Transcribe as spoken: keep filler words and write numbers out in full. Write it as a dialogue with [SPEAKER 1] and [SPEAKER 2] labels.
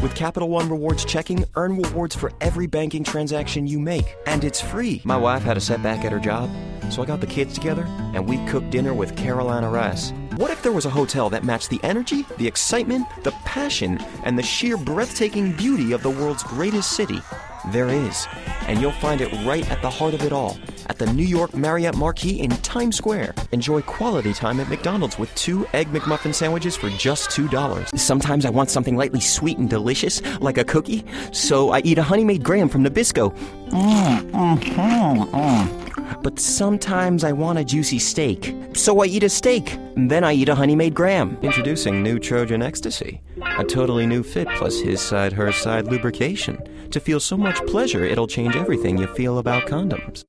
[SPEAKER 1] With Capital One Rewards checking, earn rewards for every banking transaction you make. And it's free. My wife had a setback at her job, so I got the kids together and we cooked dinner with Carolina rice. What if there was a hotel that matched the energy, the excitement, the passion, and the sheer breathtaking beauty of the world's greatest city? There is. And you'll find it right at the heart of it all, at the New York Marriott Marquis in Times Square. Enjoy quality time at McDonald's with two Egg McMuffin sandwiches for just two dollars. Sometimes I want something lightly sweet and delicious, like a cookie, so I eat a Honey Made Graham from Nabisco. Mm, mm, mm, mm. But sometimes I want a juicy steak, so I eat a steak. And then I eat a Honey Made Graham. Introducing new Trojan Ecstasy. A totally new fit plus his side, her side lubrication. To feel so much pleasure, it'll change everything you feel about condoms.